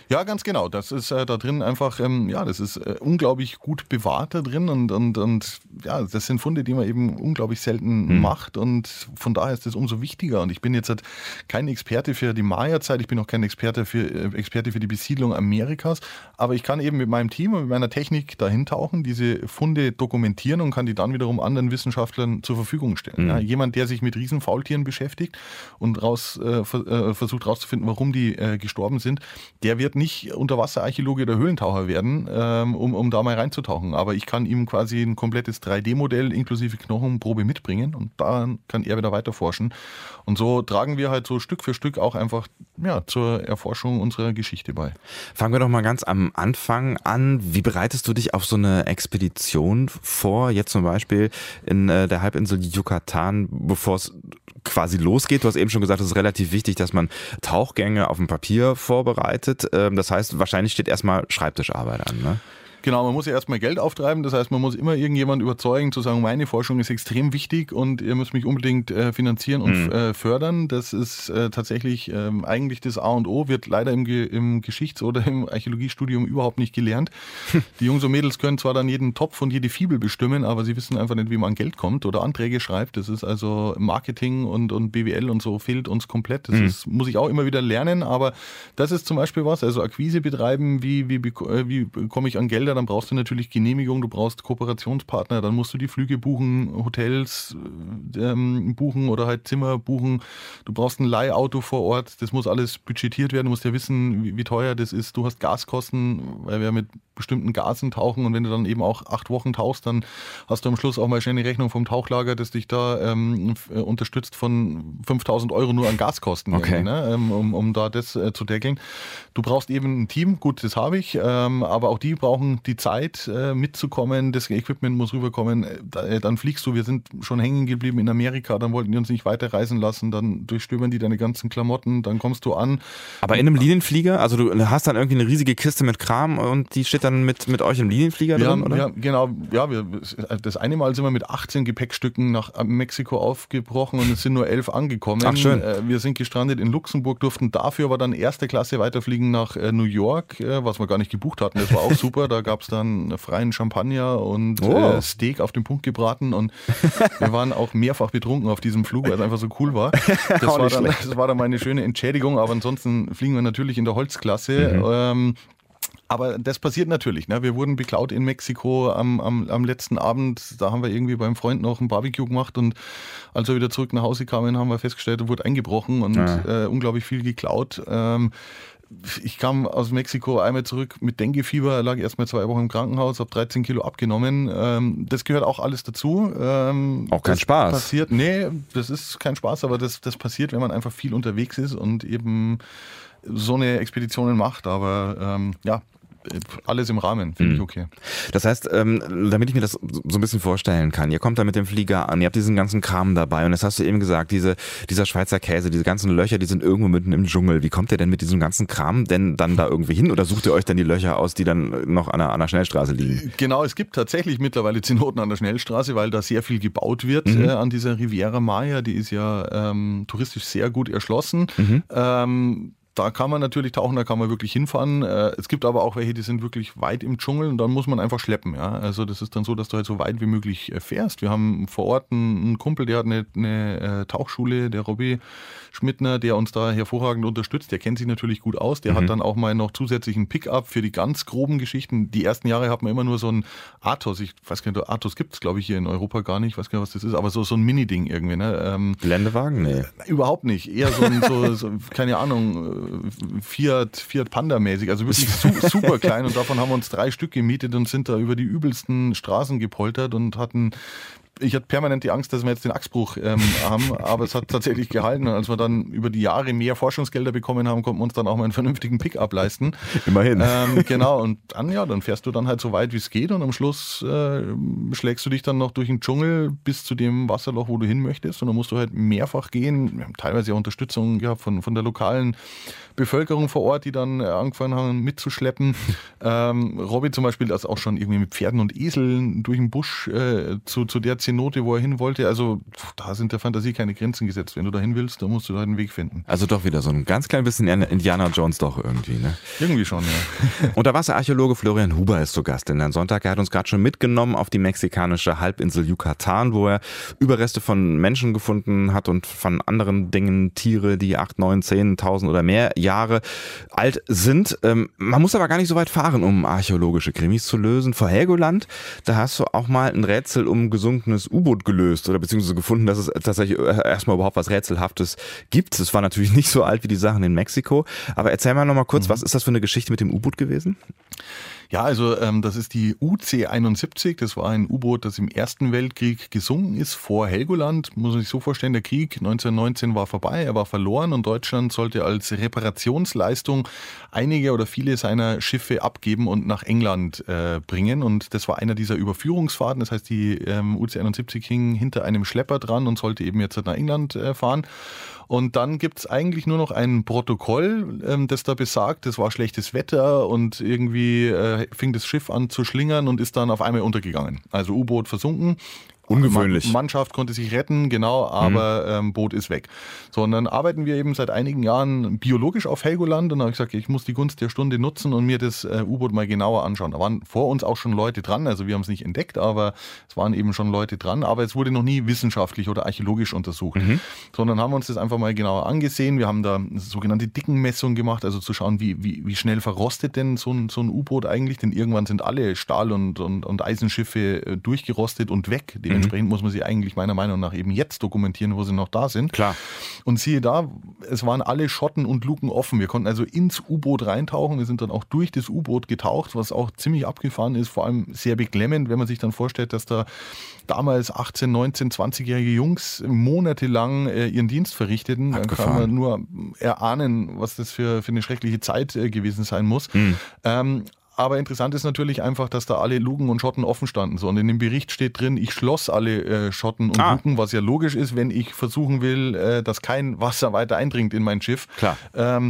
Ja, ganz genau. Das ist da drin einfach, das ist unglaublich gut bewahrt da drin und ja, das sind Funde, die man eben unglaublich selten macht und von daher ist das umso wichtiger. Und ich bin jetzt halt kein Experte für die Maya-Zeit, ich bin auch kein Experte für die Besiedlung Amerikas, aber ich kann eben mit meinem Team und mit meiner Technik dahin tauchen, diese Funde dokumentieren und kann die dann wiederum anderen Wissenschaftlern zur Verfügung stellen. Ja, jemand, der sich mit Riesenfaultieren beschäftigt und versucht rauszufinden, warum die gestorben sind, der wird nicht Unterwasserarchäologe oder Höhlentaucher werden, um da mal reinzutauchen. Aber ich kann ihm quasi ein komplettes 3D-Modell inklusive Knochenprobe mitbringen und daran kann er wieder weiter forschen. Und so tragen wir halt so Stück für Stück auch einfach zur Erforschung unserer Geschichte bei. Fangen wir doch mal ganz am Anfang an. Wie bereitest du dich auf so eine Expedition vor? Jetzt zum Beispiel in der Halbinsel Yucatan, bevor es quasi losgeht. Du hast eben schon gesagt, es ist relativ wichtig, dass man Tauchgänge auf dem Papier vorbereitet. Das heißt, wahrscheinlich steht erstmal Schreibtischarbeit an, ne? Genau, man muss ja erstmal Geld auftreiben, das heißt, man muss immer irgendjemand überzeugen, zu sagen, meine Forschung ist extrem wichtig und ihr müsst mich unbedingt finanzieren und fördern. Das ist tatsächlich eigentlich das A und O, wird leider im Geschichts- oder im Archäologiestudium überhaupt nicht gelernt. Die Jungs und Mädels können zwar dann jeden Topf und jede Fibel bestimmen, aber sie wissen einfach nicht, wie man an Geld kommt oder Anträge schreibt. Das ist also Marketing und BWL und so fehlt uns komplett. Das muss ich auch immer wieder lernen, aber das ist zum Beispiel was, also Akquise betreiben, wie bekomme ich an Gelder, dann brauchst du natürlich Genehmigung, du brauchst Kooperationspartner, dann musst du die Flüge buchen, Hotels buchen oder halt Zimmer buchen. Du brauchst ein Leihauto vor Ort, das muss alles budgetiert werden, du musst ja wissen, wie teuer das ist. Du hast Gaskosten, weil wir mit bestimmten Gasen tauchen und wenn du dann eben auch 8 Wochen tauchst, dann hast du am Schluss auch mal schnell eine Rechnung vom Tauchlager, das dich da unterstützt von 5.000 Euro nur an Gaskosten, okay. Um da das zu deckeln. Du brauchst eben ein Team, gut, das habe ich, aber auch die brauchen die Zeit mitzukommen, das Equipment muss rüberkommen, dann fliegst du, wir sind schon hängen geblieben in Amerika, dann wollten die uns nicht weiterreisen lassen, dann durchstöbern die deine ganzen Klamotten, dann kommst du an. Aber in einem Linienflieger, also du hast dann irgendwie eine riesige Kiste mit Kram und die steht dann mit euch im Linienflieger drin, oder? Ja, genau, ja, das eine Mal sind wir mit 18 Gepäckstücken nach Mexiko aufgebrochen und es sind nur 11 angekommen. Ach, schön. Wir sind gestrandet in Luxemburg, durften dafür aber dann erste Klasse weiterfliegen nach New York, was wir gar nicht gebucht hatten, das war auch super, da gab es dann freien Champagner und Steak auf den Punkt gebraten und wir waren auch mehrfach betrunken auf diesem Flug, weil es einfach so cool war. Das war dann mal eine schöne Entschädigung, aber ansonsten fliegen wir natürlich in der Holzklasse. Aber das passiert natürlich. Ne? Wir wurden beklaut in Mexiko am letzten Abend. Da haben wir irgendwie beim Freund noch ein Barbecue gemacht und als wir wieder zurück nach Hause kamen, haben wir festgestellt, da wurde eingebrochen und unglaublich viel geklaut. Ich kam aus Mexiko einmal zurück mit Denguefieber, lag erstmal 2 Wochen im Krankenhaus, habe 13 Kilo abgenommen. Das gehört auch alles dazu. Auch kein Spaß. Passiert, nee, das ist kein Spaß, aber das passiert, wenn man einfach viel unterwegs ist und eben so eine Expeditionen macht. Aber alles im Rahmen, finde ich okay. Das heißt, damit ich mir das so ein bisschen vorstellen kann, ihr kommt da mit dem Flieger an, ihr habt diesen ganzen Kram dabei und das hast du eben gesagt, dieser Schweizer Käse, diese ganzen Löcher, die sind irgendwo mitten im Dschungel. Wie kommt ihr denn mit diesem ganzen Kram denn dann da irgendwie hin oder sucht ihr euch dann die Löcher aus, die dann noch an einer Schnellstraße liegen? Genau, es gibt tatsächlich mittlerweile Zenoten an der Schnellstraße, weil da sehr viel gebaut wird an dieser Riviera Maya, die ist ja touristisch sehr gut erschlossen. Da kann man natürlich tauchen, da kann man wirklich hinfahren. Es gibt aber auch welche, die sind wirklich weit im Dschungel und dann muss man einfach schleppen. Ja? Also das ist dann so, dass du halt so weit wie möglich fährst. Wir haben vor Ort einen Kumpel, der hat eine Tauchschule, der Robby Schmidtner, der uns da hervorragend unterstützt. Der kennt sich natürlich gut aus. Der hat dann auch mal noch zusätzlichen Pickup für die ganz groben Geschichten. Die ersten Jahre hat man immer nur so ein Athos. Ich weiß gar nicht, Athos gibt es, glaube ich, hier in Europa gar nicht. Ich weiß gar nicht, was das ist, aber so ein Mini-Ding irgendwie. Ne? Geländewagen? Nee. Überhaupt nicht. Eher so keine Ahnung, Fiat Panda-mäßig, also wirklich super klein und davon haben wir uns 3 Stück gemietet und sind da über die übelsten Straßen gepoltert und ich hatte permanent die Angst, dass wir jetzt den Achsbruch haben, aber es hat tatsächlich gehalten. Und als wir dann über die Jahre mehr Forschungsgelder bekommen haben, konnten wir uns dann auch mal einen vernünftigen Pickup leisten. Immerhin. Genau, und dann fährst du dann halt so weit, wie es geht und am Schluss schlägst du dich dann noch durch den Dschungel bis zu dem Wasserloch, wo du hin möchtest und dann musst du halt mehrfach gehen. Wir haben teilweise auch Unterstützung gehabt von der lokalen Bevölkerung vor Ort, die dann angefangen haben mitzuschleppen. Robby zum Beispiel, das auch schon irgendwie mit Pferden und Eseln durch den Busch zu der Cenote, wo er hin wollte. Also da sind der Fantasie keine Grenzen gesetzt. Wenn du da hin willst, dann musst du da einen Weg finden. Also doch wieder so ein ganz klein bisschen Indiana Jones doch irgendwie, ne? Irgendwie schon, ja. Unterwasserarchäologe Florian Huber ist zu Gast in Dein Sonntag. Er hat uns gerade schon mitgenommen auf die mexikanische Halbinsel Yucatan, wo er Überreste von Menschen gefunden hat und von anderen Dingen, Tiere, die 8, 9, 10.000 oder mehr Jahre alt sind. Man muss aber gar nicht so weit fahren, um archäologische Krimis zu lösen. Vor Helgoland, da hast du auch mal ein Rätsel um ein gesunkenes U-Boot gelöst oder beziehungsweise gefunden, dass es tatsächlich erstmal überhaupt was Rätselhaftes gibt. Es war natürlich nicht so alt wie die Sachen in Mexiko. Aber erzähl mal noch mal kurz, was ist das für eine Geschichte mit dem U-Boot gewesen? Ja, also das ist die UC-71, das war ein U-Boot, das im Ersten Weltkrieg gesunken ist, vor Helgoland. Muss man sich so vorstellen, der Krieg 1919 war vorbei, er war verloren und Deutschland sollte als Reparationsleistung einige oder viele seiner Schiffe abgeben und nach England bringen. Und das war einer dieser Überführungsfahrten, das heißt die UC-71 hing hinter einem Schlepper dran und sollte eben jetzt nach England fahren. Und dann gibt's eigentlich nur noch ein Protokoll, das da besagt, es war schlechtes Wetter und irgendwie fing das Schiff an zu schlingern und ist dann auf einmal untergegangen. Also U-Boot versunken. Ungewöhnlich. Mannschaft konnte sich retten, genau, aber Boot ist weg. So, und dann arbeiten wir eben seit einigen Jahren biologisch auf Helgoland und dann habe ich gesagt, ich muss die Gunst der Stunde nutzen und mir das U-Boot mal genauer anschauen. Da waren vor uns auch schon Leute dran, also wir haben es nicht entdeckt, aber es waren eben schon Leute dran, aber es wurde noch nie wissenschaftlich oder archäologisch untersucht. Sondern haben wir uns das einfach mal genauer angesehen. Wir haben da eine sogenannte Dickenmessung gemacht, also zu schauen, wie schnell verrostet denn so ein U-Boot eigentlich, denn irgendwann sind alle Stahl- und Eisenschiffe durchgerostet und weg. Dementsprechend muss man sie eigentlich meiner Meinung nach eben jetzt dokumentieren, wo sie noch da sind. Klar. Und siehe da, es waren alle Schotten und Luken offen. Wir konnten also ins U-Boot reintauchen. Wir sind dann auch durch das U-Boot getaucht, was auch ziemlich abgefahren ist, vor allem sehr beklemmend, wenn man sich dann vorstellt, dass da damals 18, 19, 20-jährige Jungs monatelang ihren Dienst verrichteten. Dann kann man nur erahnen, was das für eine schreckliche Zeit gewesen sein muss. Aber interessant ist natürlich einfach, dass da alle Luken und Schotten offen standen. So, und in dem Bericht steht drin, ich schloss alle Schotten und Luken, was ja logisch ist, wenn ich versuchen will, dass kein Wasser weiter eindringt in mein Schiff. Klar.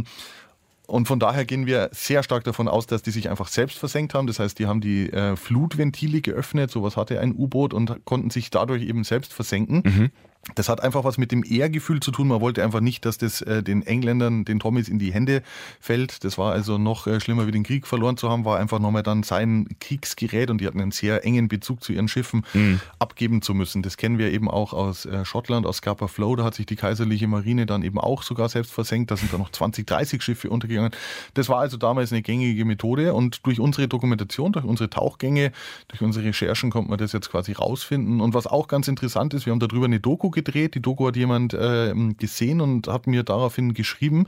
Und von daher gehen wir sehr stark davon aus, dass die sich einfach selbst versenkt haben. Das heißt, die haben die Flutventile geöffnet, sowas hatte ein U-Boot und konnten sich dadurch eben selbst versenken. Das hat einfach was mit dem Ehrgefühl zu tun. Man wollte einfach nicht, dass das den Engländern, den Tommies in die Hände fällt. Das war also noch schlimmer, wie den Krieg verloren zu haben, war einfach nochmal dann sein Kriegsgerät und die hatten einen sehr engen Bezug zu ihren Schiffen abgeben zu müssen. Das kennen wir eben auch aus Schottland, aus Scapa Flow. Da hat sich die kaiserliche Marine dann eben auch sogar selbst versenkt. Da sind dann noch 20, 30 Schiffe untergegangen. Das war also damals eine gängige Methode und durch unsere Dokumentation, durch unsere Tauchgänge, durch unsere Recherchen konnte man das jetzt quasi rausfinden. Und was auch ganz interessant ist, wir haben darüber eine Doku gedreht. Die Doku hat jemand gesehen und hat mir daraufhin geschrieben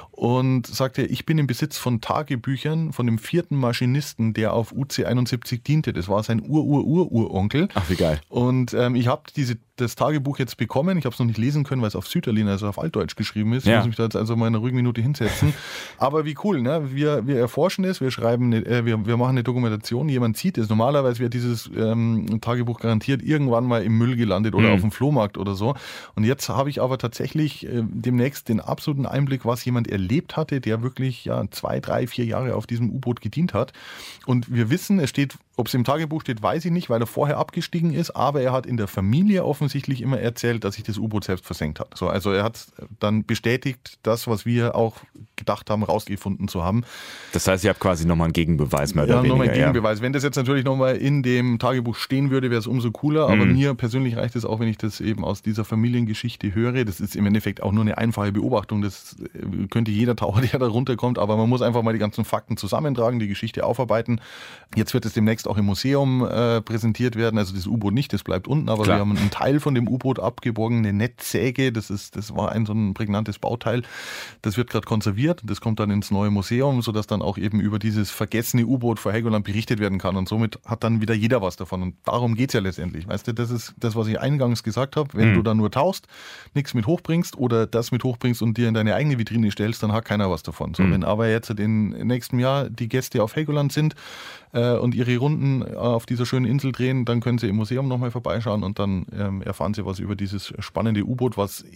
und sagte, ich bin im Besitz von Tagebüchern von dem 4. Maschinisten, der auf UC-71 diente. Das war sein Uronkel. Ach, wie geil. Und ich habe das Tagebuch jetzt bekommen. Ich habe es noch nicht lesen können, weil es auf Süderlin, also auf Altdeutsch geschrieben ist. Ich muss mich da jetzt also mal in einer ruhigen Minute hinsetzen. Aber wie cool, ne? Wir erforschen es, wir schreiben, wir machen eine Dokumentation, jemand sieht es. Normalerweise wäre dieses Tagebuch garantiert irgendwann mal im Müll gelandet oder auf dem Flohmarkt oder so. Und jetzt habe ich aber tatsächlich demnächst den absoluten Einblick, was jemand erlebt hatte, der wirklich 2, 3, 4 Jahre auf diesem U-Boot gedient hat. Und wir wissen, es steht, ob es im Tagebuch steht, weiß ich nicht, weil er vorher abgestiegen ist, aber er hat in der Familie offensichtlich immer erzählt, dass sich das U-Boot selbst versenkt hat. So, also er hat dann bestätigt das, was wir auch gedacht haben, rausgefunden zu haben. Das heißt, ihr habt quasi nochmal einen Gegenbeweis mehr oder weniger. Nochmal einen Gegenbeweis. Wenn das jetzt natürlich nochmal in dem Tagebuch stehen würde, wäre es umso cooler, aber mir persönlich reicht es auch, wenn ich das eben aus dieser Familiengeschichte höre. Das ist im Endeffekt auch nur eine einfache Beobachtung. Das könnte jeder Taucher, der da runterkommt, aber man muss einfach mal die ganzen Fakten zusammentragen, die Geschichte aufarbeiten. Jetzt wird es demnächst auch im Museum präsentiert werden, also das U-Boot nicht, das bleibt unten, aber wir haben einen Teil von dem U-Boot abgeborgen, eine Netzsäge, das war so ein prägnantes Bauteil, das wird gerade konserviert, das kommt dann ins neue Museum, sodass dann auch eben über dieses vergessene U-Boot vor Helgoland berichtet werden kann und somit hat dann wieder jeder was davon und darum geht's ja letztendlich, weißt du, das ist das, was ich eingangs gesagt habe, wenn du da nur tauchst, nichts mit hochbringst oder das mit hochbringst und dir in deine eigene Vitrine stellst, dann hat keiner was davon. So, wenn aber jetzt im nächsten Jahr die Gäste auf Helgoland sind und ihre Runden auf dieser schönen Insel drehen, dann können sie im Museum nochmal vorbeischauen und dann erfahren sie was über dieses spannende U-Boot, was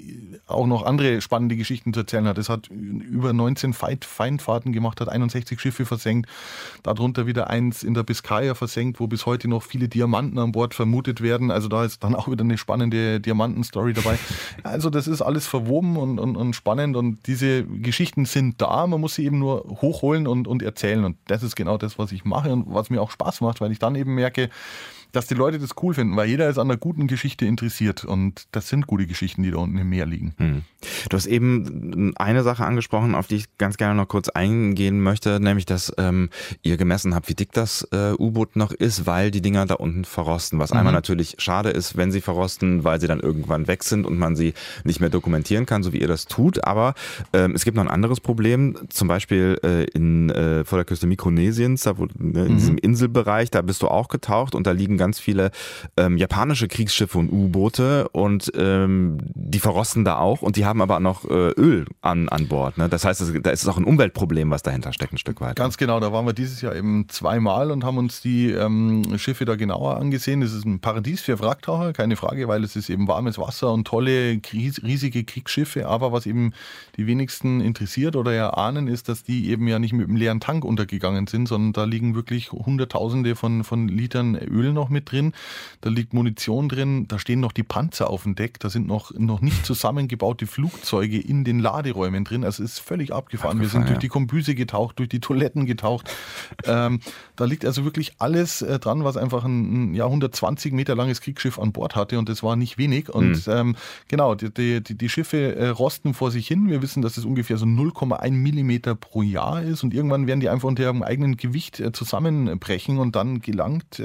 auch noch andere spannende Geschichten zu erzählen hat. Es hat über 19 Feindfahrten gemacht, hat 61 Schiffe versenkt, darunter wieder eins in der Biskaya versenkt, wo bis heute noch viele Diamanten an Bord vermutet werden. Also da ist dann auch wieder eine spannende Diamantenstory dabei. Also das ist alles verwoben und spannend und diese Geschichten sind da, man muss sie eben nur hochholen und erzählen und das ist genau das, was ich mache und was mir auch Spaß macht, weil ich dann eben merke, dass die Leute das cool finden, weil jeder ist an einer guten Geschichte interessiert und das sind gute Geschichten, die da unten im Meer liegen. Du hast eben eine Sache angesprochen, auf die ich ganz gerne noch kurz eingehen möchte, nämlich, dass ihr gemessen habt, wie dick das U-Boot noch ist, weil die Dinger da unten verrosten, was einmal natürlich schade ist, wenn sie verrosten, weil sie dann irgendwann weg sind und man sie nicht mehr dokumentieren kann, so wie ihr das tut, aber es gibt noch ein anderes Problem, zum Beispiel vor der Küste Mikronesiens, da in diesem Inselbereich, da bist du auch getaucht und da liegen ganz viele japanische Kriegsschiffe und U-Boote und die verrosten da auch und die haben aber noch Öl an Bord. Ne? Das heißt, da ist es auch ein Umweltproblem, was dahinter steckt, ein Stück weit. Ganz genau, da waren wir dieses Jahr eben zweimal und haben uns die Schiffe da genauer angesehen. Es ist ein Paradies für Wracktaucher, keine Frage, weil es ist eben warmes Wasser und tolle, riesige Kriegsschiffe. Aber was eben die wenigsten interessiert oder ja ahnen, ist, dass die eben ja nicht mit einem leeren Tank untergegangen sind, sondern da liegen wirklich Hunderttausende von Litern Öl noch mit drin. Da liegt Munition drin, da stehen noch die Panzer auf dem Deck, da sind noch nicht zusammengebaute Flugzeuge in den Laderäumen drin. Also es ist völlig abgefahren. Wir sind durch die Kombüse getaucht, durch die Toiletten getaucht. Da liegt also wirklich alles dran, was einfach ein 120 Meter langes Kriegsschiff an Bord hatte und das war nicht wenig. Und genau, die Schiffe rosten vor sich hin. Wir wissen, dass es ungefähr so 0,1 Millimeter pro Jahr ist und irgendwann werden die einfach unter ihrem eigenen Gewicht zusammenbrechen und dann gelangt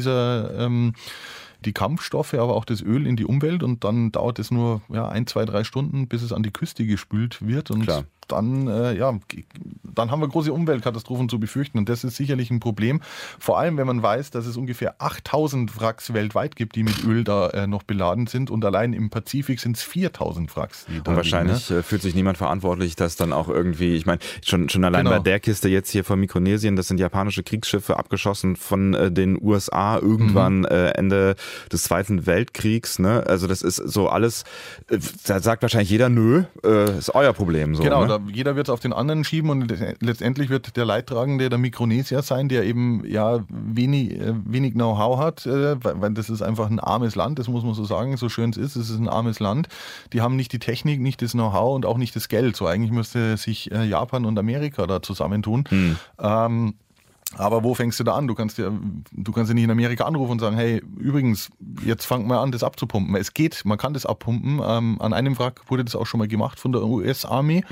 die Kampfstoffe, aber auch das Öl in die Umwelt und dann dauert es nur 1, 2, 3 Stunden, bis es an die Küste gespült wird und dann haben wir große Umweltkatastrophen zu befürchten und das ist sicherlich ein Problem. Vor allem, wenn man weiß, dass es ungefähr 8000 Wracks weltweit gibt, die mit Öl da noch beladen sind und allein im Pazifik sind es 4000 Wracks. Die da und wahrscheinlich liegen, fühlt sich niemand verantwortlich, dass dann auch irgendwie, ich meine, schon allein bei der Kiste jetzt hier von Mikronesien, das sind japanische Kriegsschiffe abgeschossen von den USA irgendwann Ende des Zweiten Weltkriegs. Ne? Also das ist so alles, da sagt wahrscheinlich jeder, nö, ist euer Problem. So, genau, ne? Jeder wird es auf den anderen schieben und letztendlich wird der Leidtragende der Mikronesier sein, der eben wenig Know-how hat, weil das ist einfach ein armes Land, das muss man so sagen, so schön es ist ein armes Land. Die haben nicht die Technik, nicht das Know-how und auch nicht das Geld. So eigentlich müsste sich Japan und Amerika da zusammentun. Aber wo fängst du da an? Du kannst ja nicht in Amerika anrufen und sagen, hey, übrigens, jetzt fangt mal an, das abzupumpen. Es geht, man kann das abpumpen. An einem Wrack wurde das auch schon mal gemacht von der US-Army.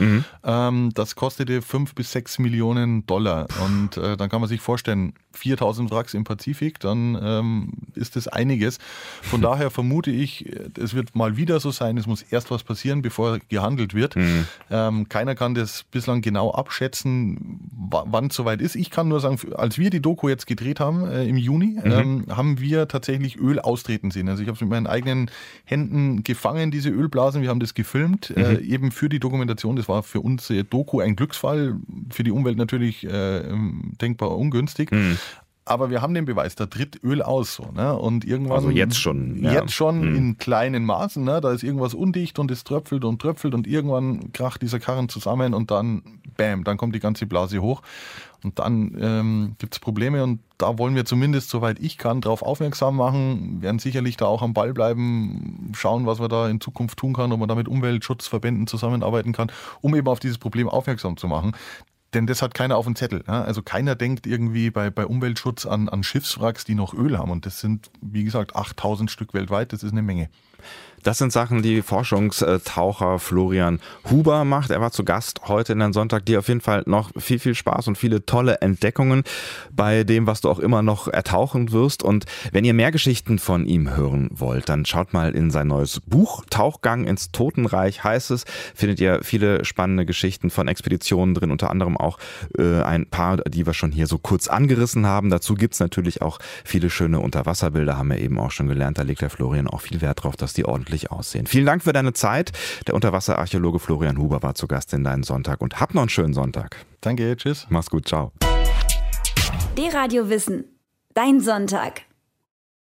Das kostete 5 bis 6 Millionen $. Und dann kann man sich vorstellen, 4000 Wracks im Pazifik, dann ist das einiges. Von daher vermute ich, es wird mal wieder so sein, es muss erst was passieren, bevor gehandelt wird. Keiner kann das bislang genau abschätzen, wann es soweit ist. Ich kann nur sagen, als wir die Doku jetzt gedreht haben im Juni, haben wir tatsächlich Öl austreten sehen. Also ich habe es mit meinen eigenen Händen gefangen, diese Ölblasen. Wir haben das gefilmt, eben für die Dokumentation. Das war für unsere Doku ein Glücksfall, für die Umwelt natürlich denkbar ungünstig. Aber wir haben den Beweis, da tritt Öl aus. So, ne? Und irgendwann, also jetzt schon. Ja. Jetzt schon in kleinen Maßen. Ne? Da ist irgendwas undicht und es tröpfelt und irgendwann kracht dieser Karren zusammen und dann, bam, dann kommt die ganze Blase hoch. Und dann gibt es Probleme und da wollen wir zumindest, soweit ich kann, darauf aufmerksam machen, werden sicherlich da auch am Ball bleiben, schauen, was man da in Zukunft tun kann, ob man da mit Umweltschutzverbänden zusammenarbeiten kann, um eben auf dieses Problem aufmerksam zu machen. Denn das hat keiner auf dem Zettel. Ja? Also keiner denkt irgendwie bei Umweltschutz an Schiffswracks, die noch Öl haben. Und das sind, wie gesagt, 8000 Stück weltweit. Das ist eine Menge. Das sind Sachen, die Forschungstaucher Florian Huber macht. Er war zu Gast heute in den Sonntag. Dir auf jeden Fall noch viel, viel Spaß und viele tolle Entdeckungen bei dem, was du auch immer noch ertauchen wirst. Und wenn ihr mehr Geschichten von ihm hören wollt, dann schaut mal in sein neues Buch. Tauchgang ins Totenreich heißt es. Findet ihr viele spannende Geschichten von Expeditionen drin, unter anderem auch ein paar, die wir schon hier so kurz angerissen haben. Dazu gibt's natürlich auch viele schöne Unterwasserbilder, haben wir eben auch schon gelernt. Da legt der Florian auch viel Wert drauf, dass die ordentlich aussehen. Vielen Dank für deine Zeit. Der Unterwasserarchäologe Florian Huber war zu Gast in deinen Sonntag und hab noch einen schönen Sonntag. Danke, tschüss. Mach's gut, ciao. D-Radio Wissen, dein Sonntag.